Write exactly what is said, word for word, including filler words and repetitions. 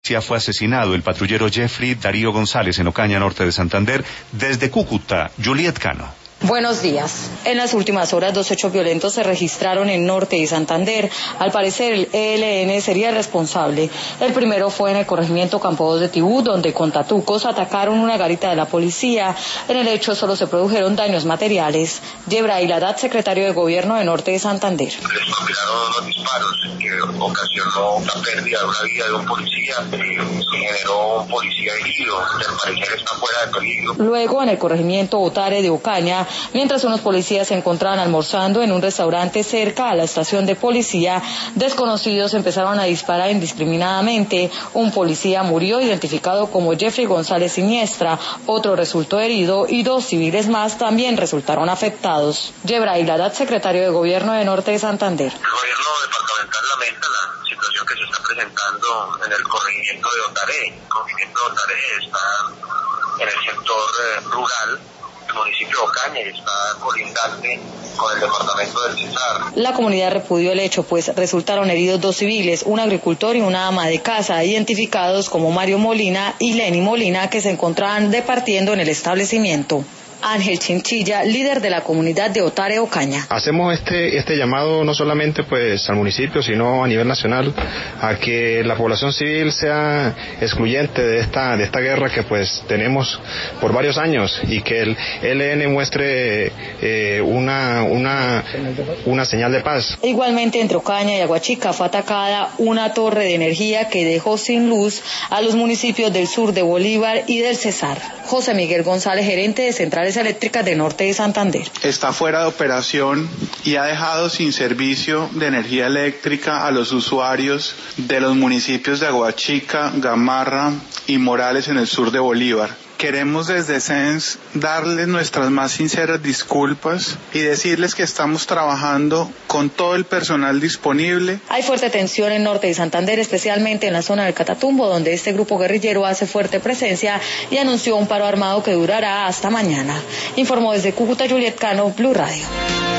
Fue asesinado el patrullero Jeffrey Darío González en Ocaña, norte de Santander. Desde Cúcuta, Juliet Cano. Buenos días. En las últimas horas, dos hechos violentos se registraron en Norte y Santander. Al parecer, el E L N sería el responsable. El primero fue en el corregimiento Campo dos de Tibú, donde con tatucos atacaron una garita de la policía. En el hecho solo se produjeron daños materiales. Yebrail Haddad, secretario de Gobierno de Norte de Santander. Les propinaron unos disparos que ocasionó la pérdida de una vida de un policía. Se generó un policía herido, que al parecer está fuera de peligro. Luego, en el corregimiento Otare de Ocaña, mientras unos policías se encontraban almorzando en un restaurante cerca a la estación de policía, desconocidos empezaron a disparar indiscriminadamente. Un policía murió, identificado como Jeffrey González Siniestra, otro resultó herido y dos civiles más también resultaron afectados. Yebrail Haddad, secretario de Gobierno de Norte de Santander. El gobierno departamental lamenta la situación que se está presentando en el corregimiento de Otare. El corregimiento de Otare está en el sector eh, rural. El municipio de Ocaña está colindante con el departamento del Cesar. La comunidad repudió el hecho, pues resultaron heridos dos civiles, un agricultor y una ama de casa, identificados como Mario Molina y Lenny Molina, que se encontraban departiendo en el establecimiento. Ángel Chinchilla, líder de la comunidad de Otare Ocaña. Hacemos este este llamado no solamente pues al municipio, sino a nivel nacional, a que la población civil sea excluyente de esta de esta guerra que pues tenemos por varios años, y que el E L N muestre eh, una una una señal de paz. Igualmente, entre Ocaña y Aguachica fue atacada una torre de energía que dejó sin luz a los municipios del sur de Bolívar y del Cesar. José Miguel González, gerente de Centrales Eléctricas de Norte de Santander. Está fuera de operación y ha dejado sin servicio de energía eléctrica a los usuarios de los municipios de Aguachica, Gamarra y Morales en el sur de Bolívar. Queremos desde C E N S darles nuestras más sinceras disculpas y decirles que estamos trabajando con todo el personal disponible. Hay fuerte tensión en Norte de Santander, especialmente en la zona del Catatumbo, donde este grupo guerrillero hace fuerte presencia y anunció un paro armado que durará hasta mañana. Informó desde Cúcuta, Juliet Cano, Blue Radio.